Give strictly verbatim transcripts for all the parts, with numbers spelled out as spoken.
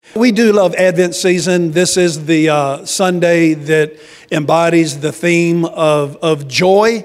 We do love Advent season. This is the uh, Sunday that embodies the theme of, of joy.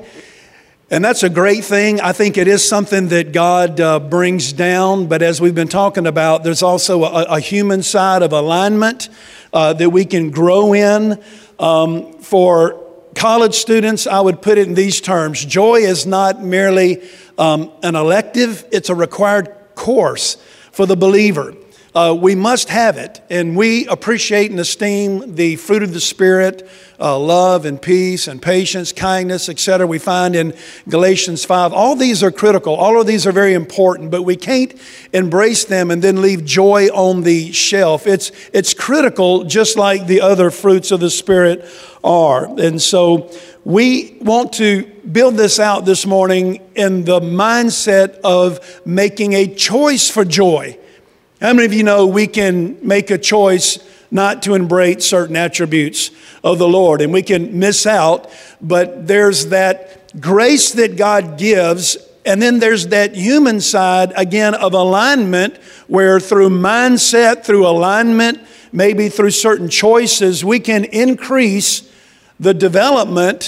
And that's a great thing. I think it is something that God uh, brings down. But as we've been talking about, there's also a, a human side of alignment uh, that we can grow in. Um, for college students, I would put it in these terms. Joy is not merely um, an elective. It's a required course for the believer. Uh, we must have it, and we appreciate and esteem the fruit of the Spirit, uh, love and peace and patience, kindness, et cetera. We find in Galatians five. All these are critical. All of these are very important, but we can't embrace them and then leave joy on the shelf. It's, it's critical, just like the other fruits of the Spirit are. And so we want to build this out this morning in the mindset of making a choice for joy. How many of you know we can make a choice not to embrace certain attributes of the Lord, and we can miss out, but there's that grace that God gives, and then there's that human side, again, of alignment, where through mindset, through alignment, maybe through certain choices, we can increase the development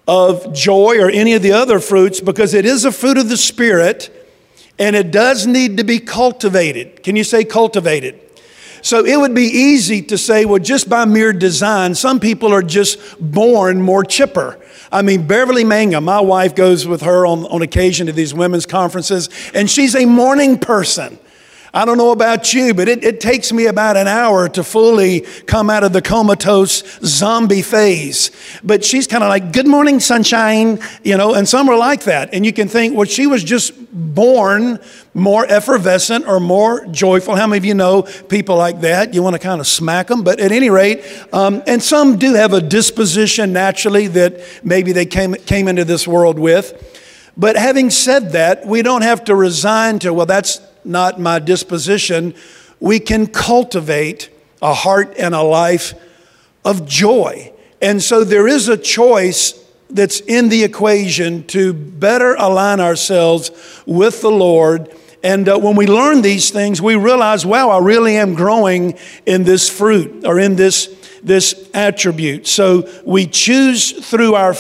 of joy or any of the other fruits, because it is a fruit of the Spirit. And it does need to be cultivated. Can you say cultivated? So it would be easy to say, well, just by mere design, some people are just born more chipper. I mean, Beverly Mangum, my wife goes with her on, on occasion to these women's conferences, and she's a morning person. I don't know about you, but it, it takes me about an hour to fully come out of the comatose zombie phase. But she's kind of like, good morning, sunshine, you know, and some are like that. And you can think, well, she was just born more effervescent or more joyful. How many of you know people like that? You want to kind of smack them. But at any rate, um, and some do have a disposition naturally that maybe they came, came into this world with. But having said that, we don't have to resign to, well, that's not my disposition. We can cultivate a heart and a life of joy. And so there is a choice that's in the equation to better align ourselves with the Lord. And uh, when we learn these things, we realize, wow, I really am growing in this fruit or in this, this attribute. So we choose through our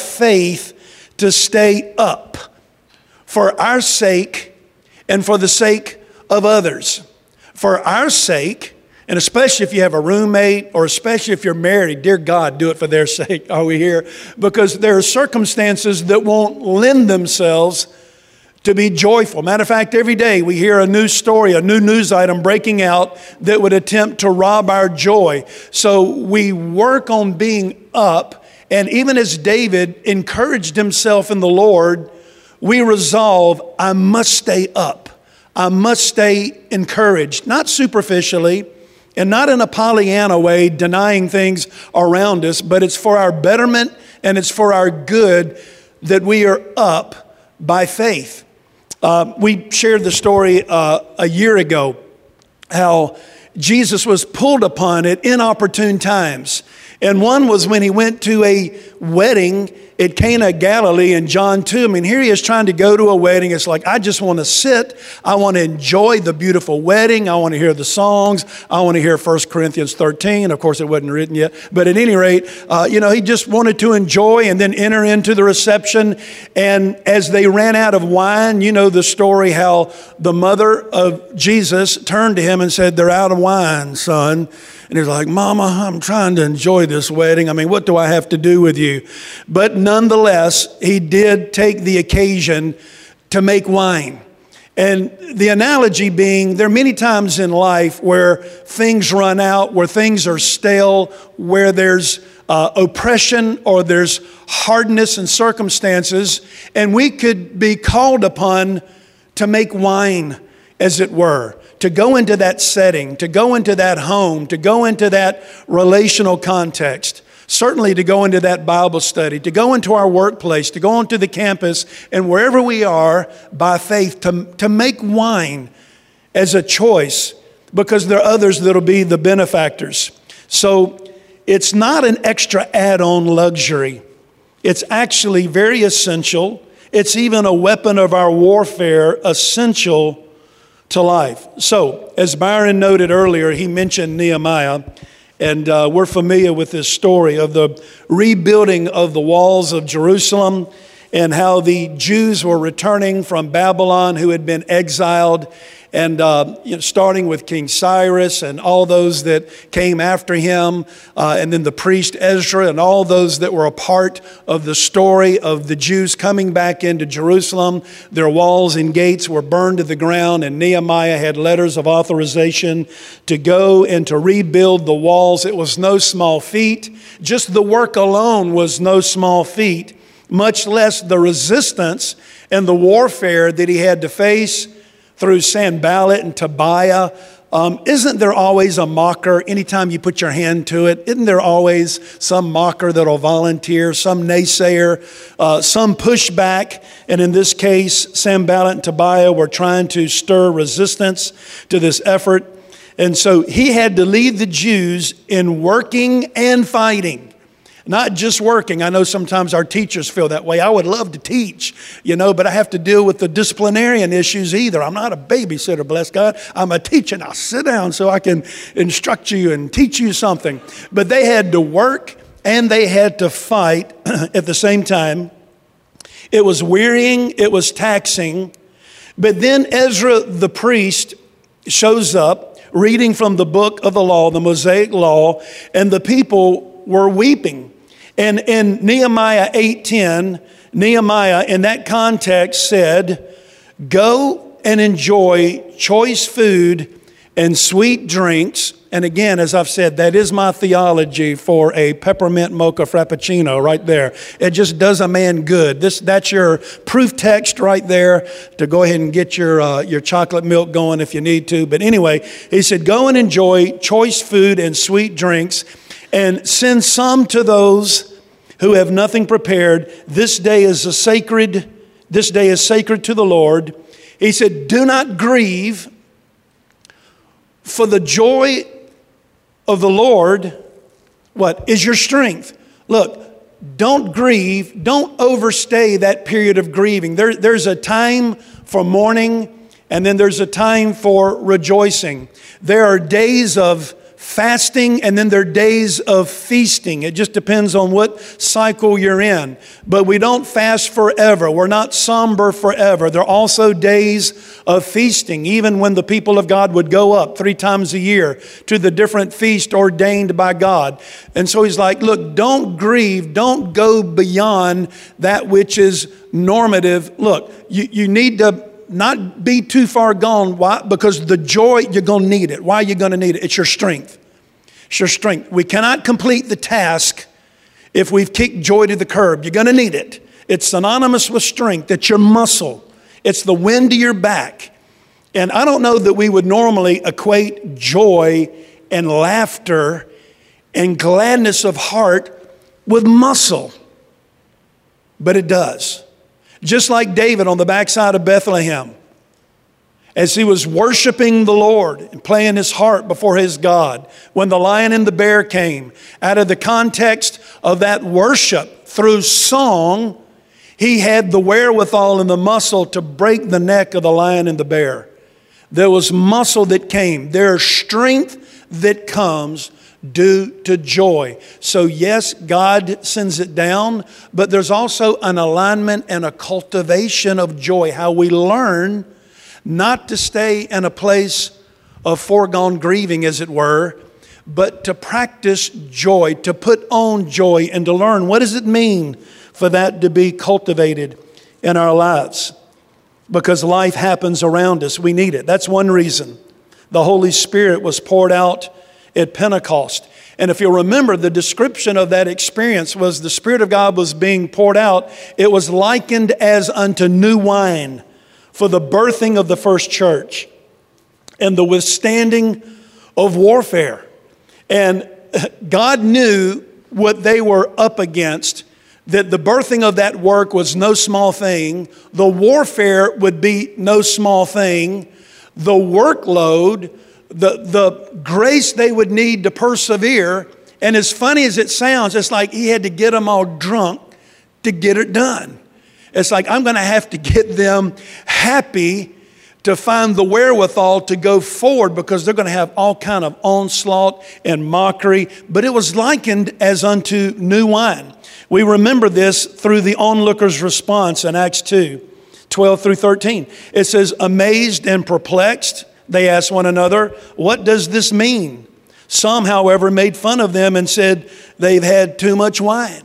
faith to stay up for our sake and for the sake of others. For our sake, and especially if you have a roommate, or especially if you're married, dear God, do it for their sake. Are we here? Because there are circumstances that won't lend themselves to be joyful. Matter of fact, every day we hear a new story, a new news item breaking out that would attempt to rob our joy. So we work on being up, and even as David encouraged himself in the Lord, we resolve, I must stay up. I must stay encouraged, not superficially and not in a Pollyanna way, denying things around us, but it's for our betterment and it's for our good that we are up by faith. Uh, we shared the story uh, a year ago, how Jesus was pulled upon at inopportune times. And one was when he went to a wedding at Cana of Galilee in John two. I mean, here he is trying to go to a wedding. It's like, I just want to sit. I want to enjoy the beautiful wedding. I want to hear the songs. I want to hear First Corinthians thirteen. Of course, it wasn't written yet. But at any rate, uh, you know, he just wanted to enjoy and then enter into the reception. And as they ran out of wine, you know the story how the mother of Jesus turned to him and said, they're out of wine, son. And he's like, Mama, I'm trying to enjoy this wedding. I mean, what do I have to do with you? But nonetheless, he did take the occasion to make wine. And the analogy being, there are many times in life where things run out, where things are stale, where there's uh, oppression or there's hardness in circumstances, and we could be called upon to make wine, as it were. To go into that setting, to go into that home, to go into that relational context, certainly to go into that Bible study, to go into our workplace, to go onto the campus, and wherever we are by faith, to, to make wine as a choice, because there are others that'll be the benefactors. So it's not an extra add-on luxury. It's actually very essential. It's even a weapon of our warfare, essential to life. So, as Byron noted earlier, he mentioned Nehemiah, and uh, we're familiar with this story of the rebuilding of the walls of Jerusalem and how the Jews were returning from Babylon who had been exiled, and uh, you know, starting with King Cyrus and all those that came after him, uh, and then the priest Ezra and all those that were a part of the story of the Jews coming back into Jerusalem. Their walls and gates were burned to the ground, and Nehemiah had letters of authorization to go and to rebuild the walls. It was no small feat. Just the work alone was no small feat, much less the resistance and the warfare that he had to face through Sanballat and Tobiah. Um, isn't there always a mocker anytime you put your hand to it? Isn't there always some mocker that'll volunteer, some naysayer, uh, some pushback? And in this case, Sanballat and Tobiah were trying to stir resistance to this effort. And so he had to lead the Jews in working and fighting. Not just working. I know sometimes our teachers feel that way. I would love to teach, you know, but I have to deal with the disciplinarian issues either. I'm not a babysitter, bless God. I'm a teacher. Now sit down so I can instruct you and teach you something. But they had to work and they had to fight at the same time. It was wearying. It was taxing. But then Ezra the priest shows up reading from the book of the law, the Mosaic law, and the people were weeping. And in Nehemiah eight ten, Nehemiah in that context said, "Go and enjoy choice food and sweet drinks." And again, as I've said, that is my theology for a peppermint mocha frappuccino right there. It just does a man good. This, that's your proof text right there to go ahead and get your, uh, your chocolate milk going if you need to. But anyway, he said, "Go and enjoy choice food and sweet drinks, and send some to those who have nothing prepared. This day is a sacred, this day is sacred to the Lord." He said, "Do not grieve, for the joy of the Lord," what? "Is your strength." Look, don't grieve. Don't overstay that period of grieving. There, there's a time for mourning, and then there's a time for rejoicing. There are days of fasting, and then there are days of feasting. It just depends on what cycle you're in. But we don't fast forever. We're not somber forever. There are also days of feasting, even when the people of God would go up three times a year to the different feast ordained by God. And so he's like, look, don't grieve. Don't go beyond that which is normative. Look, you, you need to not be too far gone. Why? Because the joy, you're going to need it. Why are you going to need it? It's your strength. It's your strength. We cannot complete the task if we've kicked joy to the curb. You're going to need it. It's synonymous with strength. It's your muscle. It's the wind to your back. And I don't know that we would normally equate joy and laughter and gladness of heart with muscle, but it does. Just like David on the backside of Bethlehem, as he was worshiping the Lord and playing his heart before his God, when the lion and the bear came, out of the context of that worship through song, he had the wherewithal and the muscle to break the neck of the lion and the bear. There was muscle that came. There's strength that comes due to joy. So yes, God sends it down, but there's also an alignment and a cultivation of joy, how we learn not to stay in a place of foregone grieving, as it were, but to practice joy, to put on joy, and to learn what does it mean for that to be cultivated in our lives. Because life happens around us. We need it. That's one reason the Holy Spirit was poured out at Pentecost. And if you remember, the description of that experience was the Spirit of God was being poured out. It was likened as unto new wine for the birthing of the first church and the withstanding of warfare. And God knew what they were up against, that the birthing of that work was no small thing. The warfare would be no small thing. The workload, the, the grace they would need to persevere. And as funny as it sounds, it's like he had to get them all drunk to get it done. It's like, I'm going to have to get them happy to find the wherewithal to go forward, because they're going to have all kind of onslaught and mockery. But it was likened as unto new wine. We remember this through the onlooker's response in Acts two, twelve through thirteen. It says, amazed and perplexed, they asked one another, what does this mean? Some, however, made fun of them and said they've had too much wine.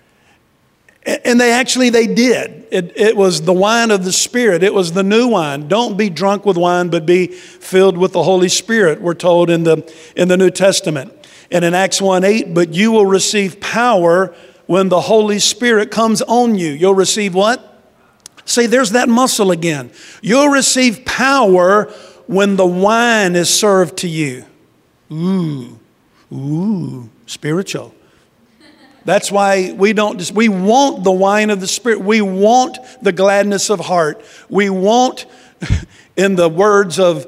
And they actually, they did. It, it was the wine of the Spirit. It was the new wine. Don't be drunk with wine, but be filled with the Holy Spirit, we're told in the, in the New Testament. And in Acts one eight, but you will receive power when the Holy Spirit comes on you. You'll receive what? See, there's that muscle again. You'll receive power when the wine is served to you. Ooh, ooh, spiritual. That's why we don't just, we want the wine of the Spirit. We want the gladness of heart. We want, in the words of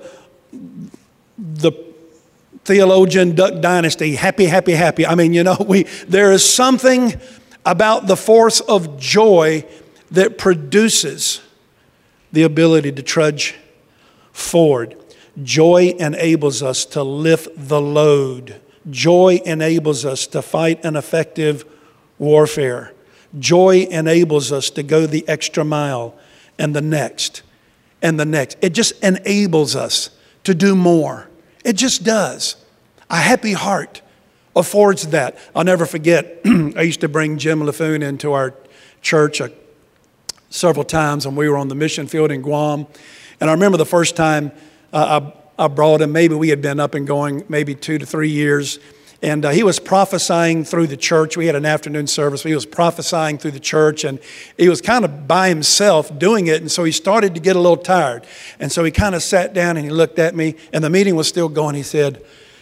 the theologian Duck Dynasty, happy, happy, happy. I mean, you know, we there is something about the force of joy that produces the ability to trudge forward. Joy enables us to lift the load. Joy enables us to fight an effective warfare. Joy enables us to go the extra mile and the next and the next. It just enables us to do more. It just does. A happy heart affords that. I'll never forget, I used to bring Jim LaFoon into our church a, several times when we were on the mission field in Guam. And I remember the first time uh, I I brought him, maybe we had been up and going maybe two to three years. And uh, he was prophesying through the church. We had an afternoon service. He was prophesying through the church, and he was kind of by himself doing it. And so he started to get a little tired. And so he kind of sat down and he looked at me, and the meeting was still going. He said,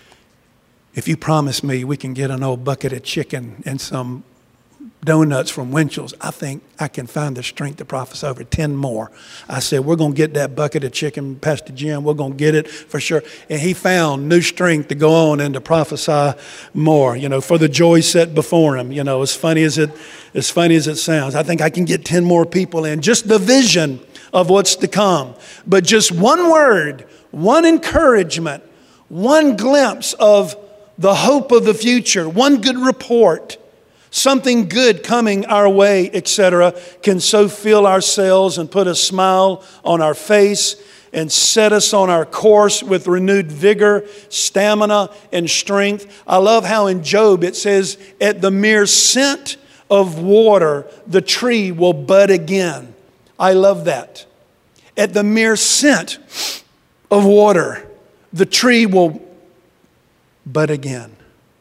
if you promise me we can get an old bucket of chicken and some donuts from Winchell's, I think I can find the strength to prophesy over ten more. I said, we're going to get that bucket of chicken, Pastor Jim. We're going to get it for sure. And he found new strength to go on and to prophesy more, you know, for the joy set before him. You know, as funny as it, as funny as it sounds, I think I can get ten more people in. Just the vision of what's to come. But just one word, one encouragement, one glimpse of the hope of the future, one good report, something good coming our way, et cetera, can so fill ourselves and put a smile on our face and set us on our course with renewed vigor, stamina, and strength. I love how in Job it says, at the mere scent of water, the tree will bud again. I love that. At the mere scent of water, the tree will bud again.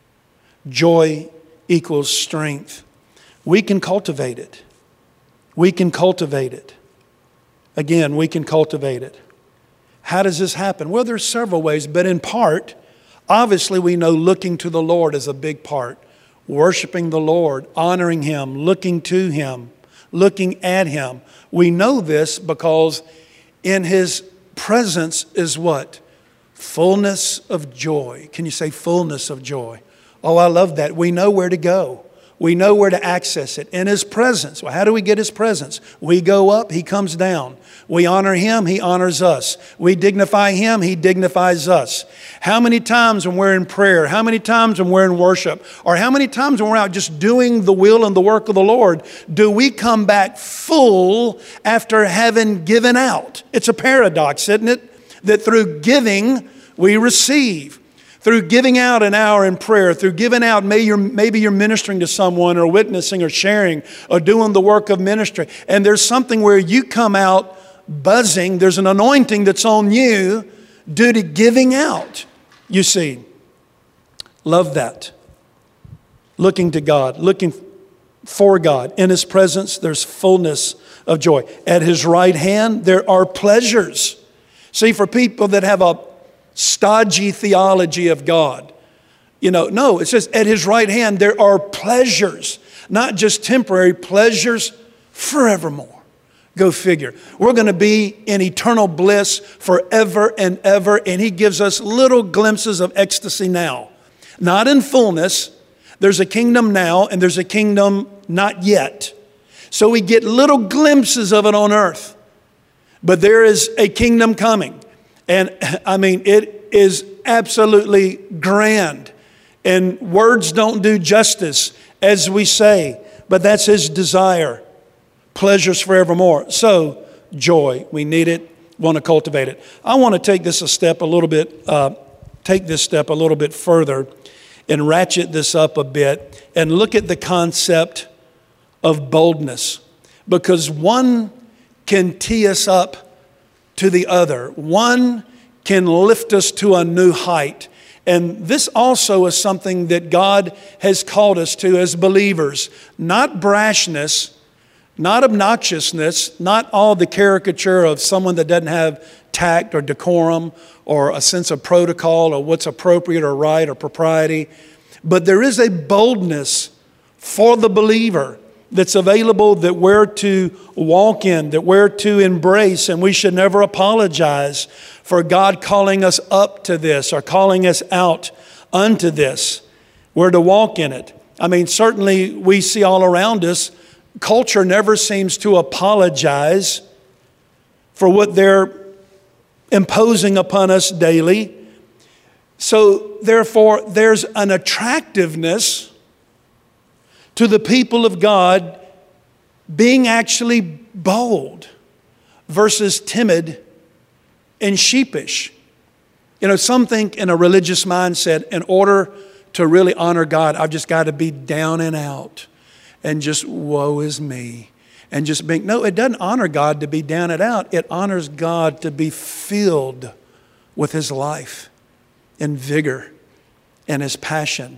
Joy equals strength. We can cultivate it. We can cultivate it. Again, we can cultivate it. How does this happen? Well, there's several ways, but in part, obviously we know looking to the Lord is a big part. Worshiping the Lord, honoring Him, looking to Him, looking at Him. We know this because in His presence is what? Fullness of joy. Can you say fullness of joy? Oh, I love that. We know where to go. We know where to access it. In His presence. Well, how do we get His presence? We go up, He comes down. We honor Him, He honors us. We dignify Him, He dignifies us. How many times when we're in prayer, how many times when we're in worship, or how many times when we're out just doing the will and the work of the Lord, do we come back full after having given out? It's a paradox, isn't it? That through giving, we receive. Through giving out an hour in prayer, through giving out, maybe you're, maybe you're ministering to someone or witnessing or sharing or doing the work of ministry. And there's something where you come out buzzing. There's an anointing that's on you due to giving out, you see. Love that. Looking to God, looking for God. In His presence, there's fullness of joy. At His right hand, there are pleasures. See, for people that have a stodgy theology of God. You know, no, it says at His right hand there are pleasures, not just temporary pleasures, forevermore. Go figure. We're going to be in eternal bliss forever and ever, and He gives us little glimpses of ecstasy now. Not in fullness. There's a kingdom now, and there's a kingdom not yet. So we get little glimpses of it on earth. But there is a kingdom coming. And I mean, it is absolutely grand. And words don't do justice, as we say. But that's His desire. Pleasures forevermore. So, joy. We need it. Want to cultivate it. I want to take this a step a little bit, uh, take this step a little bit further and ratchet this up a bit and look at the concept of boldness. Because one can tee us up to the other. One can lift us to a new height. And this also is something that God has called us to as believers. Not brashness, not obnoxiousness, not all the caricature of someone that doesn't have tact or decorum or a sense of protocol or what's appropriate or right or propriety. But there is a boldness for the believer that's available that we're to walk in, that we're to embrace, and we should never apologize for God calling us up to this or calling us out unto this. We're to walk in it. I mean, certainly we see all around us, culture never seems to apologize for what they're imposing upon us daily. So therefore, there's an attractiveness to the people of God being actually bold versus timid and sheepish. You know, some think in a religious mindset, in order to really honor God, I've just got to be down and out and just woe is me. And just being, no, it doesn't honor God to be down and out. It honors God to be filled with His life and vigor and His passion.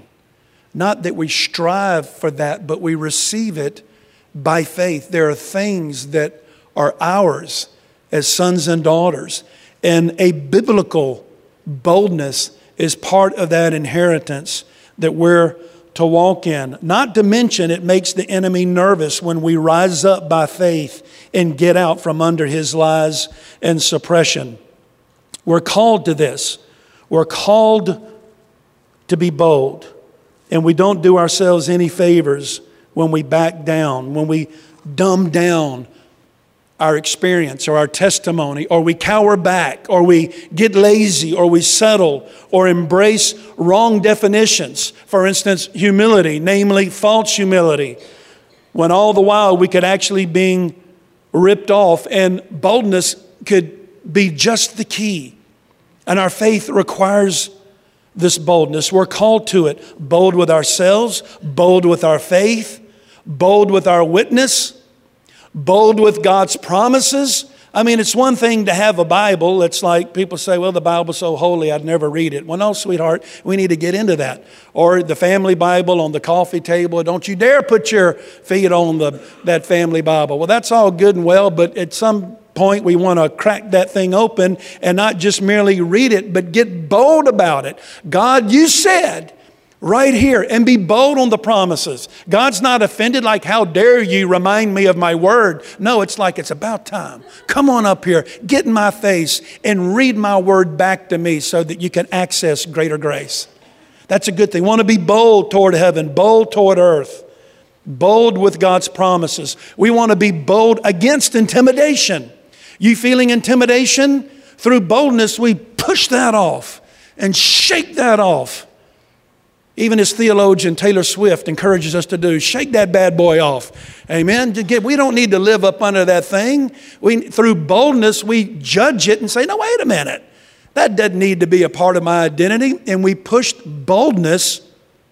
Not that we strive for that, but we receive it by faith. There are things that are ours as sons and daughters. And a biblical boldness is part of that inheritance that we're to walk in. Not to mention, it makes the enemy nervous when we rise up by faith and get out from under his lies and suppression. We're called to this. We're called to be bold. And we don't do ourselves any favors when we back down, when we dumb down our experience or our testimony, or we cower back, or we get lazy, or we settle, or embrace wrong definitions. For instance, humility, namely false humility, when all the while we could actually be ripped off, and boldness could be just the key. And our faith requires this boldness. We're called to it. Bold with ourselves, bold with our faith, bold with our witness, bold with God's promises. I mean, it's one thing to have a Bible. It's like people say, well, the Bible's so holy, I'd never read it. Well, no, sweetheart, we need to get into that. Or the family Bible on the coffee table. Don't you dare put your feet on the that family Bible. Well, that's all good and well, but at some point we want to crack that thing open and not just merely read it, but get bold about it. God, you said right here, and be bold on the promises. God's not offended like, how dare you remind me of my word? No, it's like, it's about time. Come on up here, get in my face and read my word back to me so that you can access greater grace. That's a good thing. We want to be bold toward heaven, bold toward earth, bold with God's promises. We want to be bold against intimidation. You feeling intimidation? Through boldness, we push that off and shake that off. Even as theologian Taylor Swift encourages us to do, shake that bad boy off. Amen. We don't need to live up under that thing. We, through boldness, we judge it and say, no, wait a minute. That doesn't need to be a part of my identity. And we push boldness,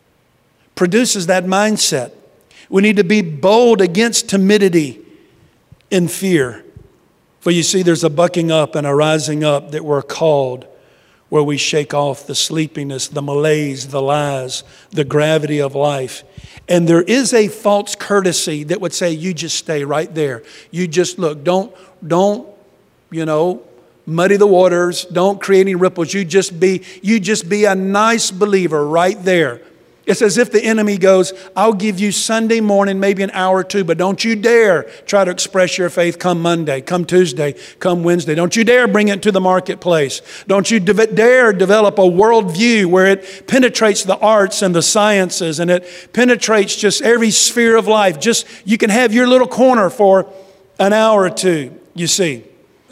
produces that mindset. We need to be bold against timidity and fear. For you see, there's a bucking up and a rising up that we're called, where we shake off the sleepiness, the malaise, the lies, the gravity of life. And there is a false courtesy that would say, you just stay right there. You just look, don't, don't, you know, muddy the waters. Don't create any ripples. You just be, you just be a nice believer right there. It's as if the enemy goes, I'll give you Sunday morning, maybe an hour or two, but don't you dare try to express your faith come Monday, come Tuesday, come Wednesday. Don't you dare bring it to the marketplace. Don't you de- dare develop a worldview where it penetrates the arts and the sciences and it penetrates just every sphere of life. Just, you can have your little corner for an hour or two, you see.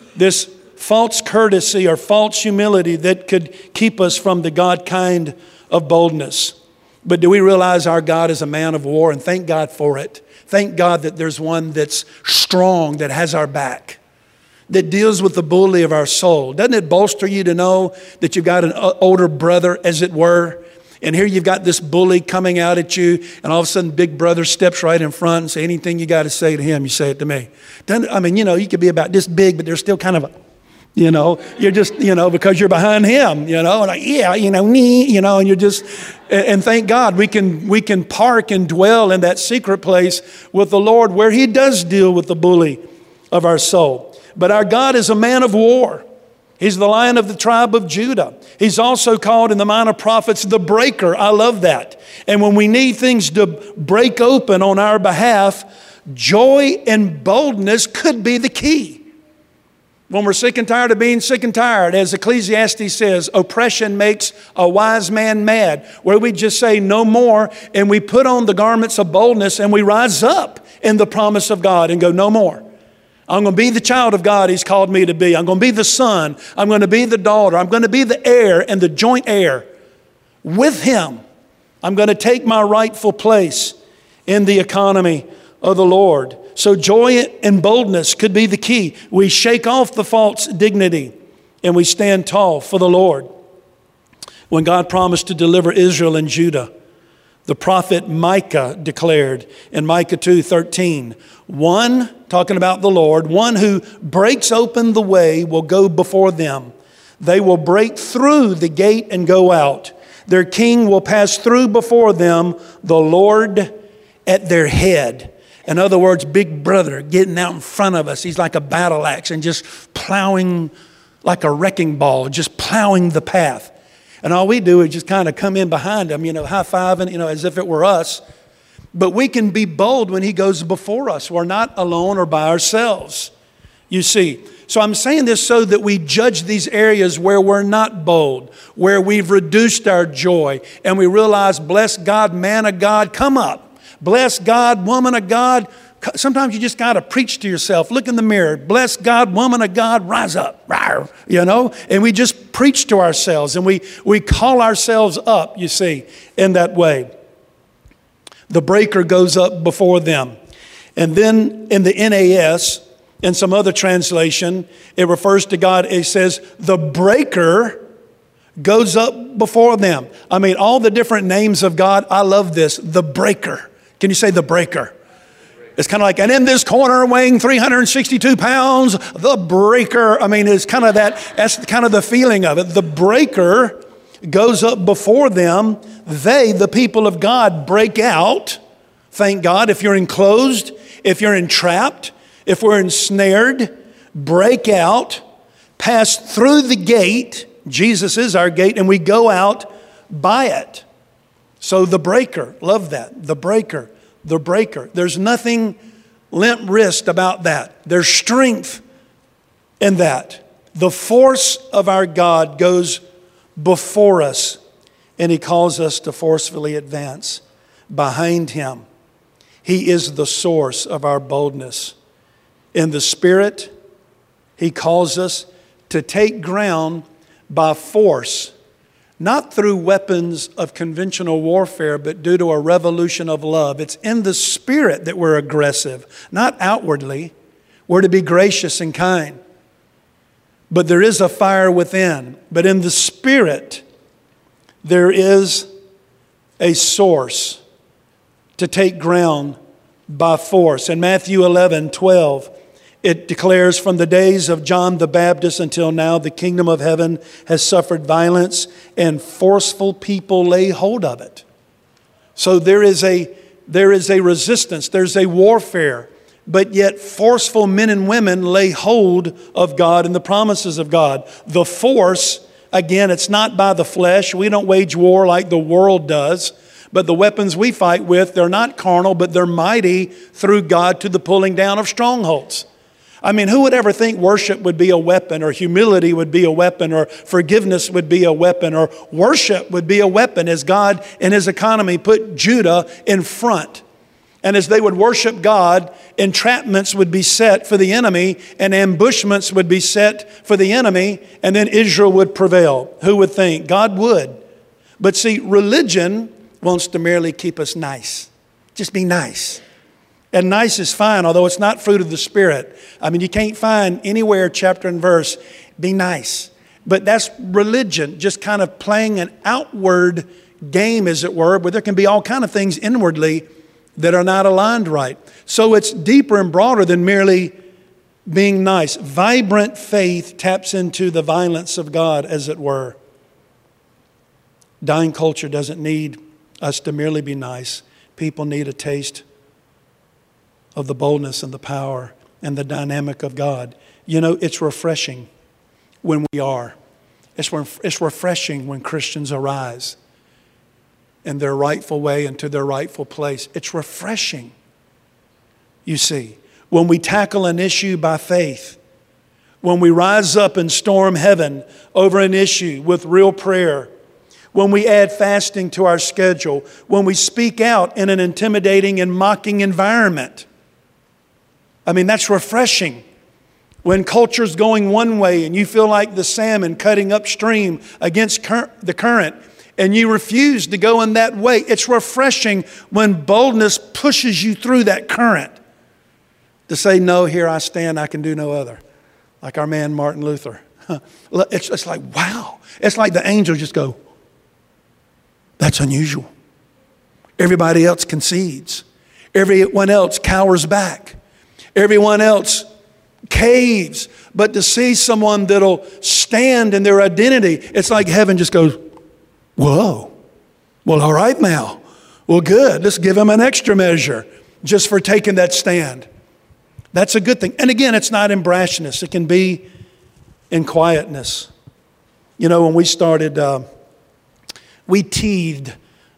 this false courtesy or false humility that could keep us from the God kind of boldness. But do we realize our God is a man of war? And thank God for it. Thank God that there's one that's strong, that has our back, that deals with the bully of our soul. Doesn't it bolster you to know that you've got an older brother, as it were? And here you've got this bully coming out at you, and all of a sudden big brother steps right in front and say, anything you got to say to him, you say it to me. Doesn't, I mean, you know, you could be about this big, but there's still kind of a, you know, you're just, you know, because you're behind him, you know, and like, yeah, you know, me, you know, and you're just, and, and thank God we can, we can park and dwell in that secret place with the Lord where he does deal with the bully of our soul. But our God is a man of war. He's the Lion of the tribe of Judah. He's also called in the minor prophets the breaker. I love that. And when we need things to break open on our behalf, joy and boldness could be the key. When we're sick and tired of being sick and tired, as Ecclesiastes says, oppression makes a wise man mad, where we just say no more, and we put on the garments of boldness and we rise up in the promise of God and go no more. I'm going to be the child of God he's called me to be. I'm going to be the son. I'm going to be the daughter. I'm going to be the heir and the joint heir with him. I'm going to take my rightful place in the economy of the Lord. So joy and boldness could be the key. We shake off the false dignity and we stand tall for the Lord. When God promised to deliver Israel and Judah, the prophet Micah declared in Micah two thirteen, one, talking about the Lord, one who breaks open the way will go before them. They will break through the gate and go out. Their king will pass through before them, the Lord at their head. In other words, big brother getting out in front of us. He's like a battle axe and just plowing like a wrecking ball, just plowing the path. And all we do is just kind of come in behind him, you know, high-fiving, you know, as if it were us. But we can be bold when he goes before us. We're not alone or by ourselves, you see. So I'm saying this so that we judge these areas where we're not bold, where we've reduced our joy, and we realize, bless God, man of God, come up. Bless God, woman of God. Sometimes you just got to preach to yourself. Look in the mirror. Bless God, woman of God, rise up. You know, and we just preach to ourselves and we, we call ourselves up, you see, in that way. The breaker goes up before them. And then in the N A S, in some other translation, it refers to God. It says, the breaker goes up before them. I mean, all the different names of God, I love this. The breaker. Can you say the breaker? It's kind of like, and in this corner weighing three hundred sixty-two pounds, the breaker. I mean, it's kind of that, that's kind of the feeling of it. The breaker goes up before them. They, the people of God, break out. Thank God. If you're enclosed, if you're entrapped, if we're ensnared, break out, pass through the gate. Jesus is our gate, and we go out by it. So the breaker, love that, the breaker. The breaker. There's nothing limp wrist about that. There's strength in that. The force of our God goes before us, and he calls us to forcefully advance behind him. He is the source of our boldness. In the Spirit, he calls us to take ground by force, not through weapons of conventional warfare, but due to a revolution of love. It's in the Spirit that we're aggressive, not outwardly. We're to be gracious and kind. But there is a fire within. But in the Spirit, there is a source to take ground by force. In Matthew eleven twelve, it declares, from the days of John the Baptist until now, the kingdom of heaven has suffered violence, and forceful people lay hold of it. So there is a, there is a resistance, there's a warfare, but yet forceful men and women lay hold of God and the promises of God. The force, again, it's not by the flesh. We don't wage war like the world does. But the weapons we fight with, they're not carnal, but they're mighty through God to the pulling down of strongholds. I mean, who would ever think worship would be a weapon, or humility would be a weapon, or forgiveness would be a weapon, or worship would be a weapon, as God in his economy put Judah in front. And as they would worship God, entrapments would be set for the enemy and ambushments would be set for the enemy, and then Israel would prevail. Who would think? God would. But see, religion wants to merely keep us nice. Just be nice. And nice is fine, although it's not fruit of the Spirit. I mean, you can't find anywhere, chapter and verse, be nice. But that's religion, just kind of playing an outward game, as it were, but there can be all kind of things inwardly that are not aligned right. So it's deeper and broader than merely being nice. Vibrant faith taps into the violence of God, as it were. Dying culture doesn't need us to merely be nice. People need a taste of the boldness and the power and the dynamic of God. You know, it's refreshing when we are. It's, it's refreshing when Christians arise in their rightful way and to their rightful place. It's refreshing, you see, when we tackle an issue by faith, when we rise up and storm heaven over an issue with real prayer, when we add fasting to our schedule, when we speak out in an intimidating and mocking environment. I mean, that's refreshing. When culture's going one way and you feel like the salmon cutting upstream against cur- the current, and you refuse to go in that way, it's refreshing when boldness pushes you through that current to say, no, here I stand, I can do no other. Like our man Martin Luther. It's, it's like, wow. It's like the angels just go, that's unusual. Everybody else concedes. Everyone else cowers back. Everyone else caves. But to see someone that'll stand in their identity, it's like heaven just goes, whoa. Well, all right now. Well, good. Let's give him an extra measure just for taking that stand. That's a good thing. And again, it's not in brashness. It can be in quietness. You know, when we started, uh, we teethed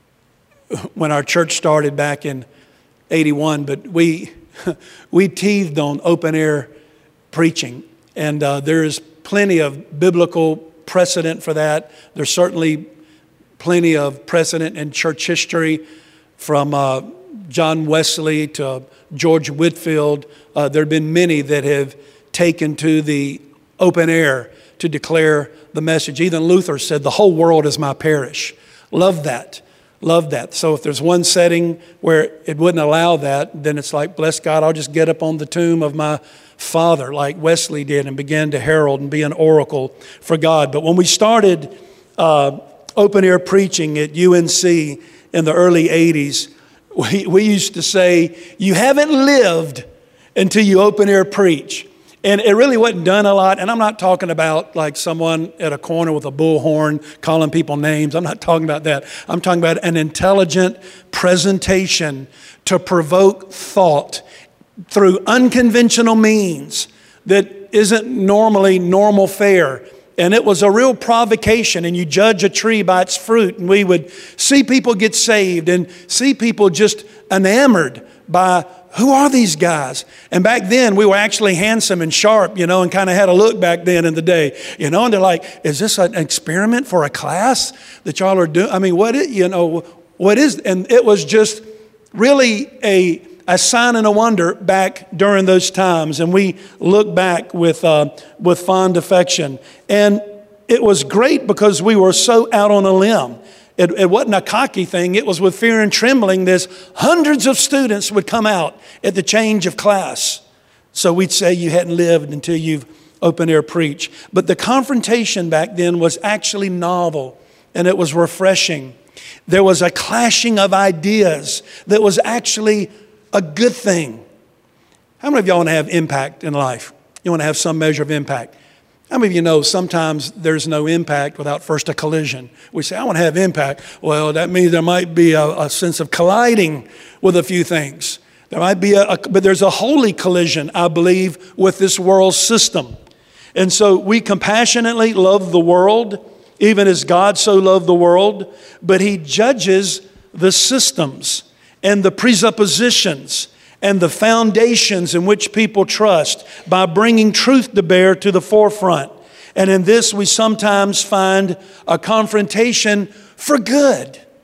when our church started back in eighty-one, but we we teethed on open air preaching. And uh, there is plenty of biblical precedent for that. There's certainly plenty of precedent in church history from uh, John Wesley to George Whitefield. Uh, there have been many that have taken to the open air to declare the message. Even Luther said, the whole world is my parish. Love that. Love that. So if there's one setting where it wouldn't allow that, then it's like, bless God, I'll just get up on the tomb of my father like Wesley did and begin to herald and be an oracle for God. But when we started uh, open air preaching at U N C in the early eighties, we, we used to say, you haven't lived until you open air preach. And it really wasn't done a lot. And I'm not talking about like someone at a corner with a bullhorn calling people names. I'm not talking about that. I'm talking about an intelligent presentation to provoke thought through unconventional means that isn't normally normal fare. And it was a real provocation. And you judge a tree by its fruit. And we would see people get saved and see people just enamored by, who are these guys? And back then we were actually handsome and sharp, you know, and kind of had a look back then in the day, you know, and they're like, is this an experiment for a class that y'all are doing? I mean, what is, you know, what is, and it was just really a, a sign and a wonder back during those times. And we look back with, uh, with fond affection. And it was great because we were so out on a limb. It, it wasn't a cocky thing. It was with fear and trembling. There's hundreds of students would come out at the change of class. So we'd say you hadn't lived until you've open air preached. But the confrontation back then was actually novel and it was refreshing. There was a clashing of ideas that was actually a good thing. How many of y'all want to have impact in life? You want to have some measure of impact? How many of you know sometimes there's no impact without first a collision? We say, I want to have impact. Well, that means there might be a, a sense of colliding with a few things. There might be a, a, but there's a holy collision, I believe, with this world system. And so we compassionately love the world, even as God so loved the world, but he judges the systems and the presuppositions and the foundations in which people trust by bringing truth to bear to the forefront. And in this, we sometimes find a confrontation for good.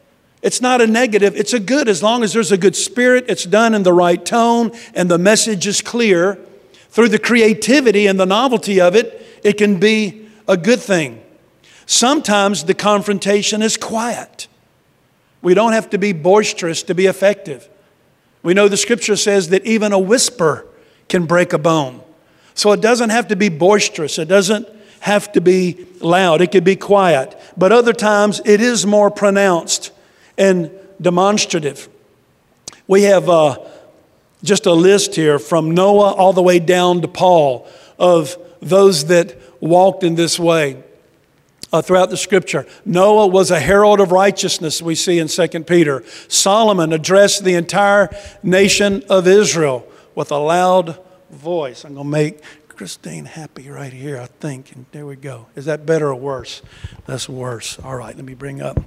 It's not a negative, it's a good. As long as there's a good spirit, it's done in the right tone, and the message is clear. Through the creativity and the novelty of it, it can be a good thing. Sometimes the confrontation is quiet. We don't have to be boisterous to be effective. We know the Scripture says that even a whisper can break a bone. So it doesn't have to be boisterous. It doesn't have to be loud. It could be quiet. But other times it is more pronounced and demonstrative. We have uh, just a list here from Noah all the way down to Paul of those that walked in this way uh, throughout the Scripture. Noah was a herald of righteousness, we see in Second Peter. Solomon addressed the entire nation of Israel with a loud voice. I'm going to make Christine happy right here, I think. And there we go. Is that better or worse? That's worse. All right, let me bring up.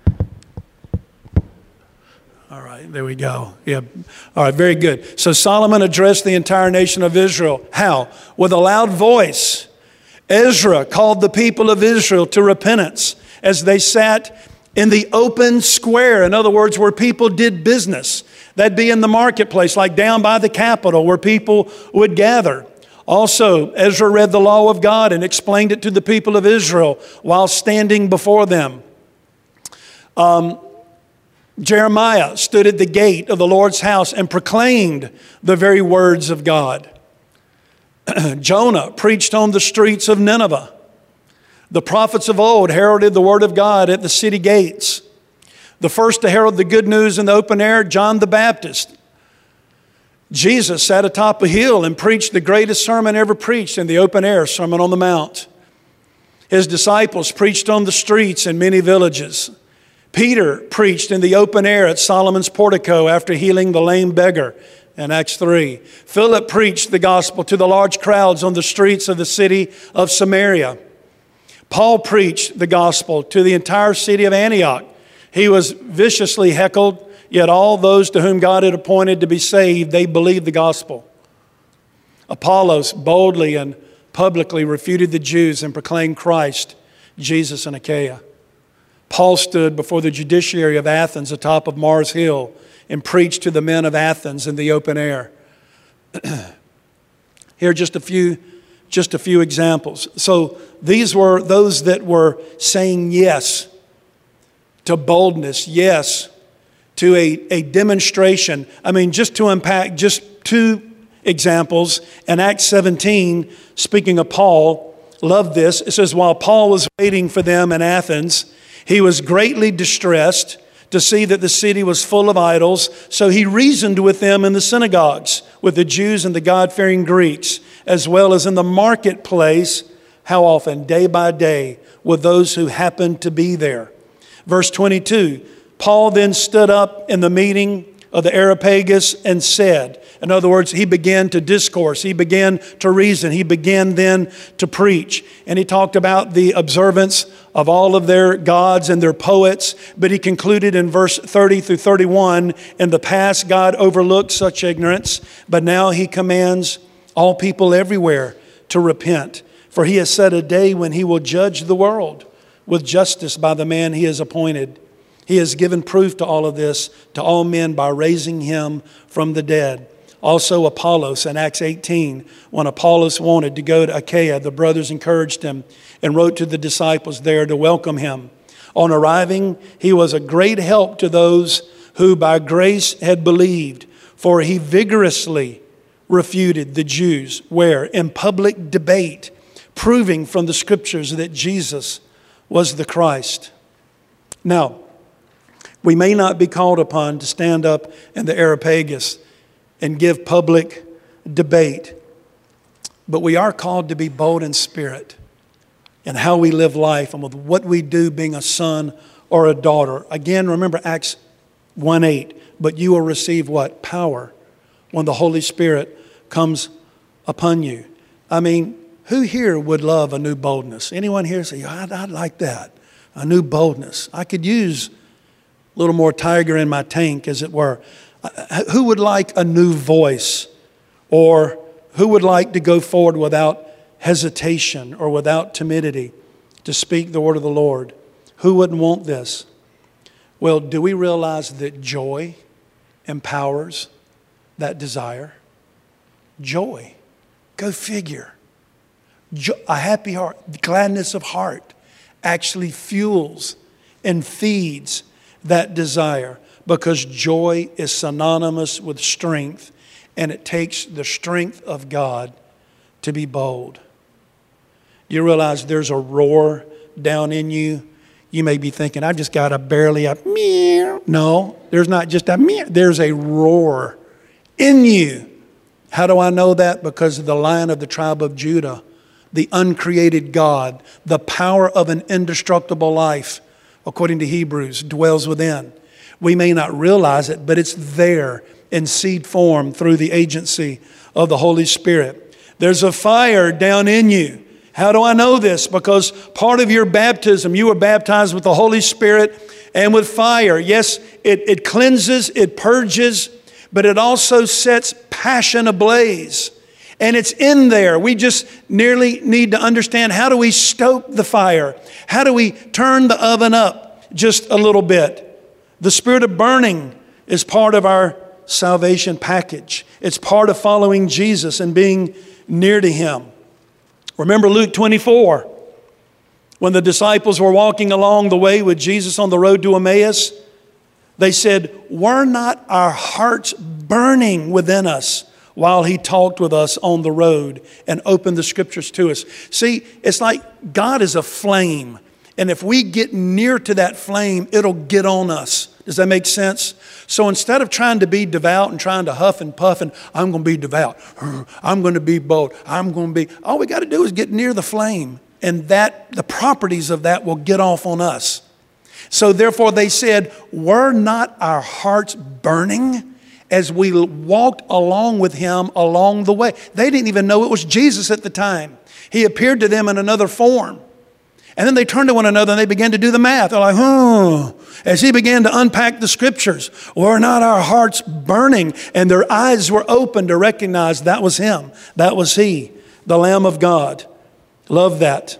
All right, there we go. Yeah. All right, very good. So Solomon addressed the entire nation of Israel. How? With a loud voice. Ezra called the people of Israel to repentance as they sat in the open square. In other words, where people did business. That'd be in the marketplace, like down by the Capitol, where people would gather. Also, Ezra read the law of God and explained it to the people of Israel while standing before them. Um, Jeremiah stood at the gate of the Lord's house and proclaimed the very words of God. Jonah preached on the streets of Nineveh. The prophets of old heralded the word of God at the city gates. The first to herald the good news in the open air, John the Baptist. Jesus sat atop a hill and preached the greatest sermon ever preached in the open air, Sermon on the Mount. His disciples preached on the streets in many villages. Peter preached in the open air at Solomon's portico after healing the lame beggar in Acts three. Philip preached the gospel to the large crowds on the streets of the city of Samaria. Paul preached the gospel to the entire city of Antioch. He was viciously heckled, yet all those to whom God had appointed to be saved, they believed the gospel. Apollos boldly and publicly refuted the Jews and proclaimed Christ, Jesus in Achaia. Paul stood before the judiciary of Athens atop of Mars Hill and preached to the men of Athens in the open air. Here are just a few, just a few examples. So these were those that were saying yes to boldness, yes to a, a demonstration. I mean, just to unpack just two examples. In Acts seventeen, speaking of Paul, love this. It says, while Paul was waiting for them in Athens, he was greatly distressed to see that the city was full of idols. So he reasoned with them in the synagogues, with the Jews and the God-fearing Greeks, as well as in the marketplace. How often? Day by day, with those who happened to be there. Verse twenty-two, Paul then stood up in the meeting of the Areopagus and said, in other words, he began to discourse, he began to reason, he began then to preach. And he talked about the observance of all of their gods and their poets, but he concluded in verse thirty through thirty-one, in the past God overlooked such ignorance, but now he commands all people everywhere to repent. For he has set a day when he will judge the world with justice by the man he has appointed. He has given proof to all of this, to all men, by raising him from the dead. Also Apollos in Acts eighteen, when Apollos wanted to go to Achaia, the brothers encouraged him and wrote to the disciples there to welcome him. On arriving, he was a great help to those who by grace had believed, for he vigorously refuted the Jews, where? In public debate, proving from the Scriptures that Jesus was the Christ. Now, we may not be called upon to stand up in the Areopagus and give public debate, but we are called to be bold in spirit in how we live life and with what we do being a son or a daughter. Again, remember Acts one eight, but you will receive what? Power when the Holy Spirit comes upon you. I mean, who here would love a new boldness? Anyone here say, I'd, I'd like that, a new boldness. I could use a little more tiger in my tank, as it were. Who would like a new voice? Or who would like to go forward without hesitation or without timidity to speak the word of the Lord? Who wouldn't want this? Well, do we realize that joy empowers that desire? Joy. Go figure. Jo- a happy heart, gladness of heart actually fuels and feeds that desire, because joy is synonymous with strength, and it takes the strength of God to be bold. You realize there's a roar down in you. You may be thinking, I've just got a barely a meow. No, there's not just a meow. There's a roar in you. How do I know that? Because of the Lion of the tribe of Judah, the uncreated God, the power of an indestructible life, according to Hebrews, dwells within. We may not realize it, but it's there in seed form through the agency of the Holy Spirit. There's a fire down in you. How do I know this? Because part of your baptism, you were baptized with the Holy Spirit and with fire. Yes, it, it cleanses, it purges, but it also sets passion ablaze. And it's in there. We just nearly need to understand, how do we stoke the fire? How do we turn the oven up just a little bit? The spirit of burning is part of our salvation package. It's part of following Jesus and being near to Him. Remember Luke twenty-four, when the disciples were walking along the way with Jesus on the road to Emmaus, they said, were not our hearts burning within us while He talked with us on the road and opened the scriptures to us? See, it's like God is a flame. And if we get near to that flame, it'll get on us. Does that make sense? So instead of trying to be devout and trying to huff and puff and I'm going to be devout, I'm going to be bold, I'm going to be, all we got to do is get near the flame, and that the properties of that will get off on us. So therefore they said, were not our hearts burning as we walked along with Him along the way? They didn't even know it was Jesus at the time. He appeared to them in another form. And then they turned to one another and they began to do the math. They're like, hmm. As He began to unpack the scriptures, were not our hearts burning? And their eyes were open to recognize that was Him. That was He, the Lamb of God. Love that.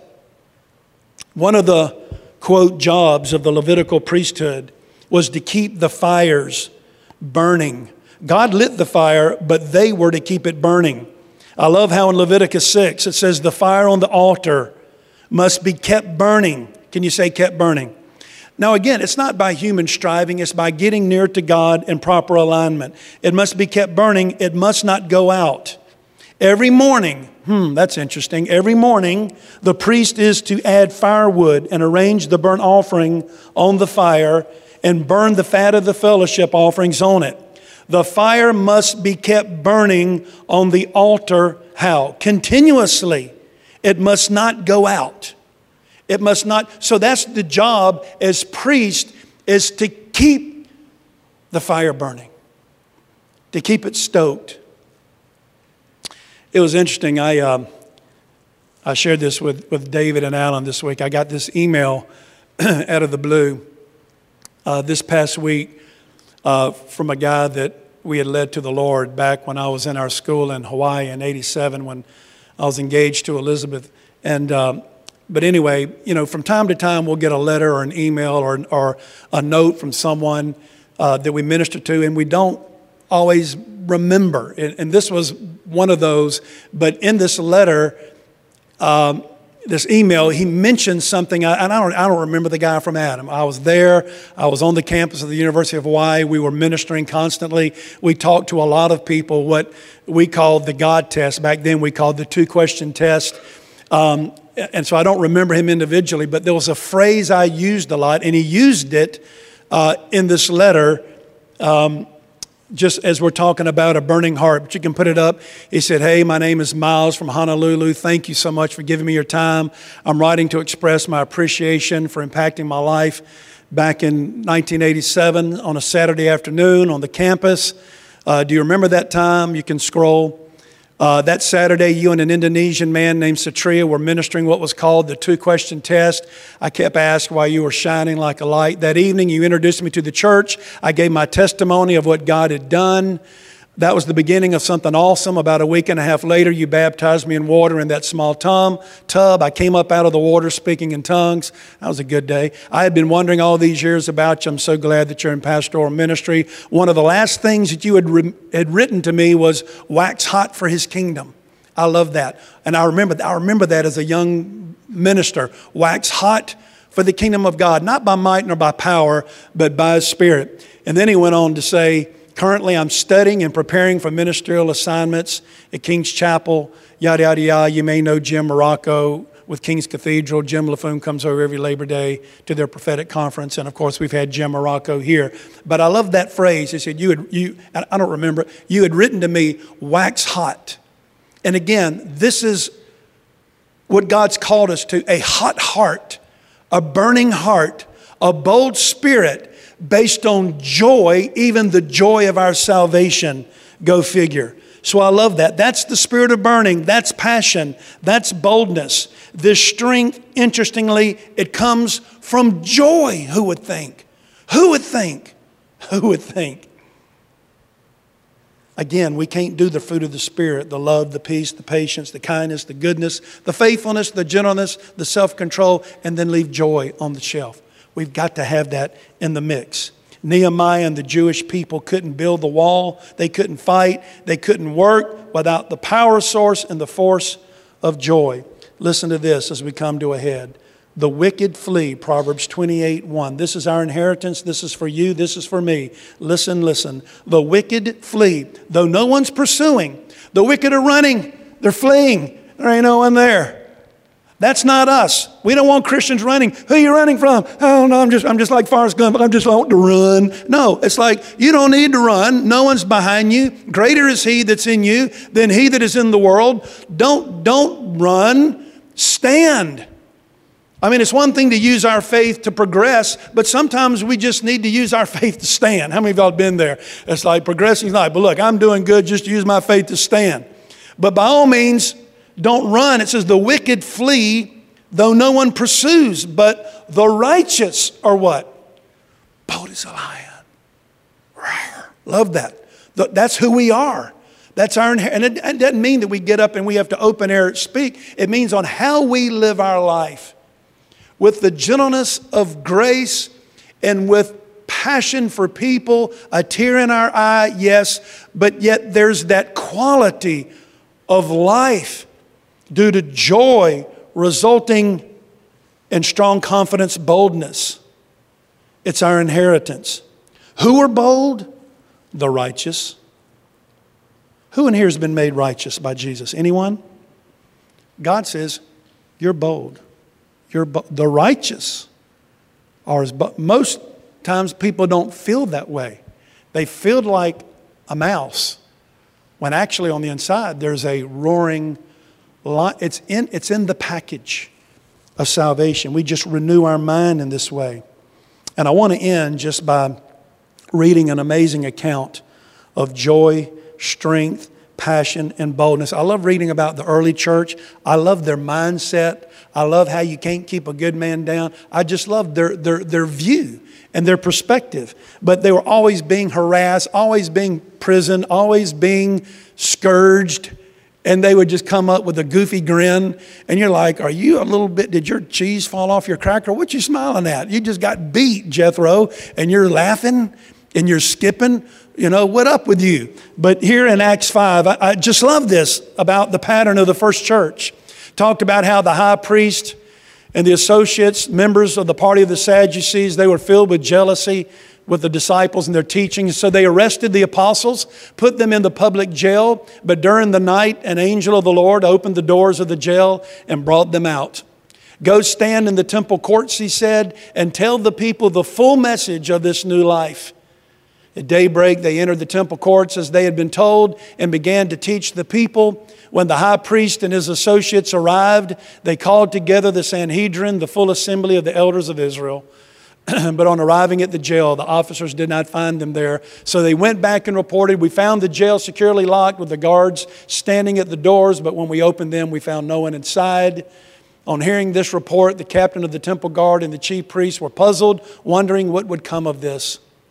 One of the, quote, jobs of the Levitical priesthood was to keep the fires burning. God lit the fire, but they were to keep it burning. I love how in Leviticus six it says the fire on the altar must be kept burning. Can you say kept burning? Now again, it's not by human striving, it's by getting near to God in proper alignment. It must be kept burning, it must not go out. Every morning, hmm, that's interesting. Every morning, the priest is to add firewood and arrange the burnt offering on the fire and burn the fat of the fellowship offerings on it. The fire must be kept burning on the altar. How? Continuously. It must not go out. It must not. So that's the job as priest, is to keep the fire burning, to keep it stoked. It was interesting. I uh, I shared this with, with David and Alan this week. I got this email out of the blue uh, this past week uh, from a guy that we had led to the Lord back when I was in our school in Hawaii in eighty-seven, when I was engaged to Elizabeth. And um, but anyway, you know, from time to time we'll get a letter or an email or, or a note from someone uh, that we minister to, and we don't always remember. And, and this was one of those. But in this letter, um, this email, he mentioned something, and I don't, I don't remember the guy from Adam. I was there. I was on the campus of the University of Hawaii. We were ministering constantly. We talked to a lot of people, what we called the God test. Back then, we called the two-question test. Um, and so I don't remember him individually, but there was a phrase I used a lot, and he used it uh, in this letter, um, just as we're talking about a burning heart. But you can put it up. He said, hey, my name is Miles from Honolulu. Thank you so much for giving me your time. I'm writing to express my appreciation for impacting my life back in nineteen eighty-seven on a Saturday afternoon on the campus. Uh, do you remember that time? You can scroll. Uh, that Saturday, you and an Indonesian man named Satria were ministering what was called the two-question test. I kept asking why you were shining like a light. That evening, you introduced me to the church. I gave my testimony of what God had done. That was the beginning of something awesome. About a week and a half later, you baptized me in water in that small tum, tub. I came up out of the water speaking in tongues. That was a good day. I had been wondering all these years about you. I'm so glad that you're in pastoral ministry. One of the last things that you had, re- had written to me was wax hot for his kingdom. I love that. And I remember, I remember that as a young minister. Wax hot for the kingdom of God, not by might nor by power, but by his Spirit. And then he went on to say, currently, I'm studying and preparing for ministerial assignments at King's Chapel, yada, yada, yada. You may know Jim Morocco with King's Cathedral. Jim LaFoon comes over every Labor Day to their prophetic conference. And, of course, we've had Jim Morocco here. But I love that phrase. He said, you had, you, I don't remember, you had written to me, wax hot. And, again, this is what God's called us to, a hot heart, a burning heart, a bold spirit, based on joy, even the joy of our salvation. Go figure. So I love that. That's the spirit of burning. That's passion. That's boldness. This strength, interestingly, it comes from joy. Who would think? Who would think? Who would think? Again, we can't do the fruit of the Spirit, the love, the peace, the patience, the kindness, the goodness, the faithfulness, the gentleness, the self-control, and then leave joy on the shelf. We've got to have that in the mix. Nehemiah and the Jewish people couldn't build the wall. They couldn't fight. They couldn't work without the power source and the force of joy. Listen to this as we come to a head. The wicked flee, Proverbs twenty-eight one. This is our inheritance. This is for you. This is for me. Listen, listen. The wicked flee. Though no one's pursuing, the wicked are running. They're fleeing. There ain't no one there. That's not us. We don't want Christians running. Who are you running from? Oh, no, I'm just, I'm just like Forrest Gump. I'm just wanting to run. No, it's like you don't need to run. No one's behind you. Greater is he that's in you than he that is in the world. Don't, don't run. Stand. I mean, it's one thing to use our faith to progress, but sometimes we just need to use our faith to stand. How many of y'all have been there? It's like progressing life. But look, I'm doing good. Just use my faith to stand. But by all means, don't run. It says the wicked flee, though no one pursues, but the righteous are what? Bold as a lion. Love that. That's who we are. That's our inheritance. And it doesn't mean that we get up and we have to open air speak. It means on how we live our life with the gentleness of grace and with passion for people, a tear in our eye, yes, but yet there's that quality of life due to joy resulting in strong confidence, boldness. It's our inheritance. Who are bold? The righteous. Who in here has been made righteous by Jesus? Anyone? God says, you're bold. You're bo- the righteous are as bold. Most times people don't feel that way. They feel like a mouse when actually on the inside there's a roaring lion. It's in, it's in the package of salvation. We just renew our mind in this way. And I want to end just by reading an amazing account of joy, strength, passion, and boldness. I love reading about the early church. I love their mindset. I love how you can't keep a good man down. I just love their, their, their view and their perspective. But they were always being harassed, always being imprisoned, always being scourged. And they would just come up with a goofy grin. And you're like, are you a little bit, did your cheese fall off your cracker? What you smiling at? You just got beat, Jethro. And you're laughing and you're skipping. You know, what up with you? But here in Acts five, I, I just love this about the pattern of the first church. Talked about how the high priest and the associates, members of the party of the Sadducees, they were filled with jealousy with the disciples and their teaching. So they arrested the apostles, put them in the public jail. But during the night, an angel of the Lord opened the doors of the jail and brought them out. Go stand in the temple courts, he said, and tell the people the full message of this new life. At daybreak, they entered the temple courts as they had been told and began to teach the people. When the high priest and his associates arrived, they called together the Sanhedrin, the full assembly of the elders of Israel. But on arriving at the jail, the officers did not find them there. So they went back and reported, we found the jail securely locked with the guards standing at the doors, but when we opened them, we found no one inside. On hearing this report, the captain of the temple guard and the chief priests were puzzled, wondering what would come of this.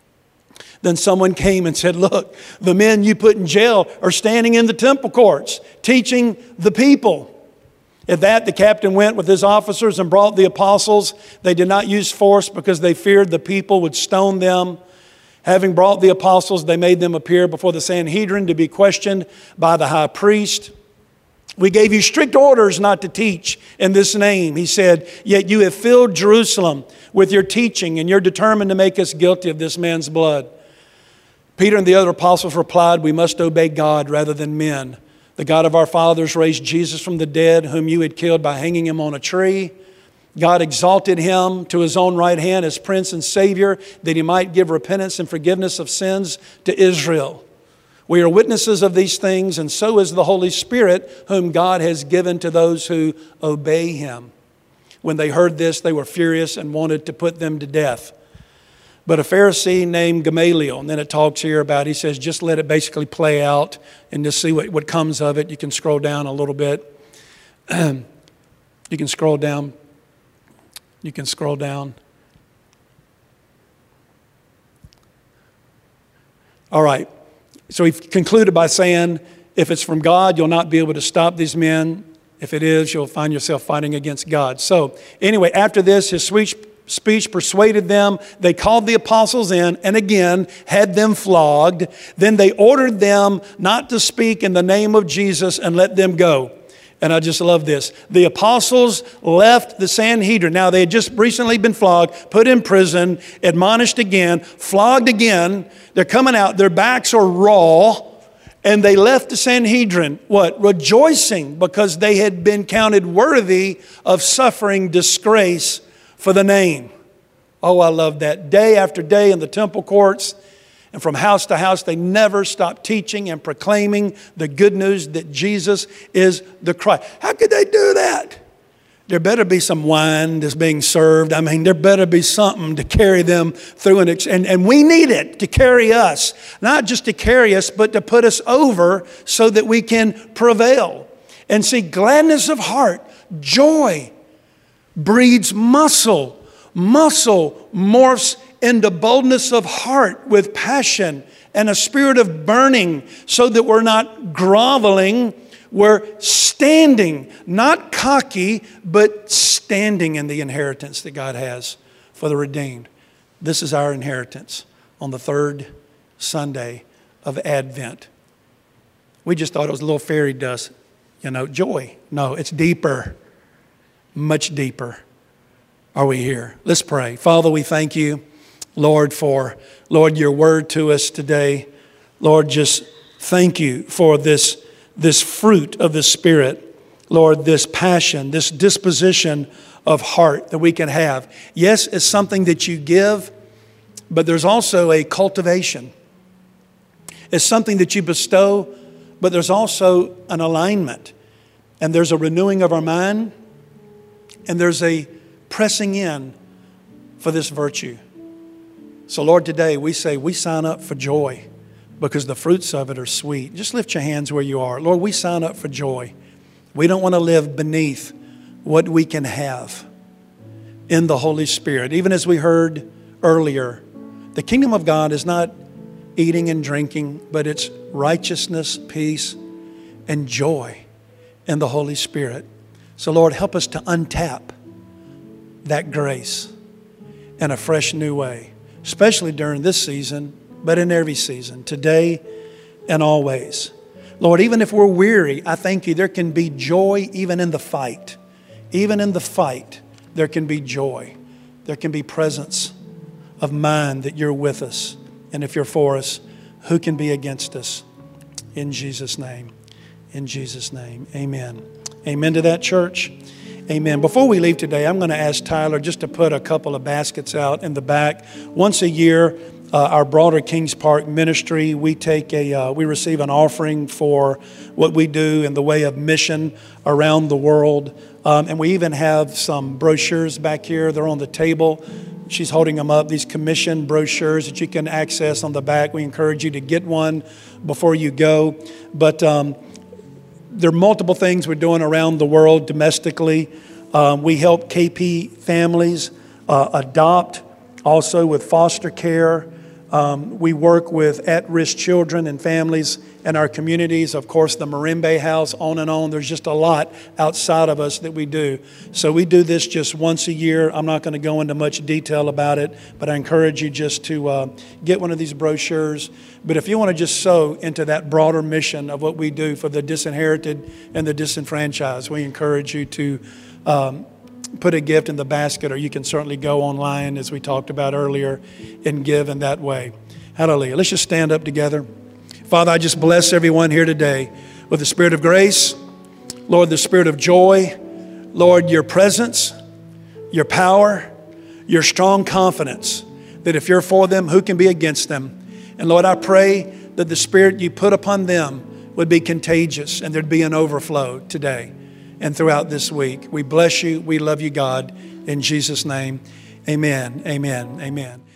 Then someone came and said, look, the men you put in jail are standing in the temple courts, teaching the people. At that, the captain went with his officers and brought the apostles. They did not use force because they feared the people would stone them. Having brought the apostles, they made them appear before the Sanhedrin to be questioned by the high priest. We gave you strict orders not to teach in this name, he said, yet you have filled Jerusalem with your teaching, and you're determined to make us guilty of this man's blood. Peter and the other apostles replied, we must obey God rather than men. The God of our fathers raised Jesus from the dead, whom you had killed by hanging him on a tree. God exalted him to his own right hand as Prince and Savior, that he might give repentance and forgiveness of sins to Israel. We are witnesses of these things, and so is the Holy Spirit, whom God has given to those who obey him. When they heard this, they were furious and wanted to put them to death. But a Pharisee named Gamaliel, and then it talks here about, he says, just let it basically play out and just see what, what comes of it. You can scroll down a little bit. You can scroll down. You can scroll down. All right. So he concluded by saying, if it's from God, you'll not be able to stop these men. If it is, you'll find yourself fighting against God. So anyway, after this, his speech, speech persuaded them. They called the apostles in and again had them flogged. Then they ordered them not to speak in the name of Jesus and let them go. And I just love this. The apostles left the Sanhedrin. Now, they had just recently been flogged, put in prison, admonished again, flogged again. They're coming out. Their backs are raw. And they left the Sanhedrin, what? Rejoicing because they had been counted worthy of suffering disgrace for the name. Oh, I love that. Day after day in the temple courts and from house to house, they never stopped teaching and proclaiming the good news that Jesus is the Christ. How could they do that? There better be some wine that's being served. I mean, there better be something to carry them through. An ex- and, and we need it to carry us. Not just to carry us, but to put us over so that we can prevail. And see, gladness of heart, joy, breeds muscle. Muscle morphs into boldness of heart with passion and a spirit of burning so that we're not groveling, we're standing, not cocky, but standing in the inheritance that God has for the redeemed. This is our inheritance on the third Sunday of Advent. We just thought it was a little fairy dust, you know, joy. No, it's deeper, much deeper. Are we here? Let's pray. Father, we thank you, Lord, for, Lord, your word to us today. Lord, just thank you for this, this fruit of the Spirit. Lord, this passion, this disposition of heart that we can have. Yes, it's something that you give, but there's also a cultivation. It's something that you bestow, but there's also an alignment. And there's a renewing of our mind, and there's a pressing in for this virtue. So Lord, today we say we sign up for joy because the fruits of it are sweet. Just lift your hands where you are. Lord, we sign up for joy. We don't want to live beneath what we can have in the Holy Spirit. Even as we heard earlier, the kingdom of God is not eating and drinking, but it's righteousness, peace, and joy in the Holy Spirit. So Lord, help us to untap that grace in a fresh new way, especially during this season, but in every season, today and always. Lord, even if we're weary, I thank you, there can be joy even in the fight. Even in the fight, there can be joy. There can be presence of mind that you're with us. And if you're for us, who can be against us? In Jesus' name. In Jesus' name. Amen. Amen to that, church. Amen. Before we leave today, I'm going to ask Tyler just to put a couple of baskets out in the back. Once a year, uh, our broader Kings Park ministry, we take a, uh, we receive an offering for what we do in the way of mission around the world. Um, and we even have some brochures back here. They're on the table. She's holding them up, these commission brochures that you can access on the back. We encourage you to get one before you go. But um, there are multiple things we're doing around the world domestically. Um, we help K P families uh, adopt, also with foster care. Um, we work with at-risk children and families in our communities. Of course, the Marimbe House, on and on. There's just a lot outside of us that we do. So we do this just once a year. I'm not going to go into much detail about it, but I encourage you just to uh, get one of these brochures. But if you want to just sow into that broader mission of what we do for the disinherited and the disenfranchised, we encourage you to um, put a gift in the basket, or you can certainly go online, as we talked about earlier, and give in that way. Hallelujah. Let's just stand up together. Father, I just bless everyone here today with the spirit of grace, Lord, the spirit of joy, Lord, your presence, your power, your strong confidence that if you're for them, who can be against them? And Lord, I pray that the spirit you put upon them would be contagious and there'd be an overflow today and throughout this week. We bless you. We love you, God. In Jesus' name, amen, amen, amen.